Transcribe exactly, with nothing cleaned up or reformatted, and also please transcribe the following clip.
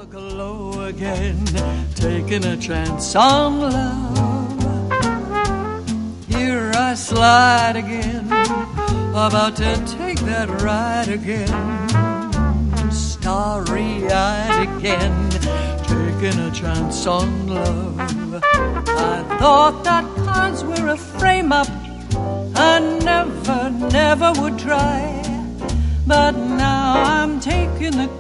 Hello again, taking a chance on love. Here I slide again, about to take that ride again. Starry-eyed again, taking a chance on love. I thought that cards were a frame-up, I never, never would try. But now I'm taking the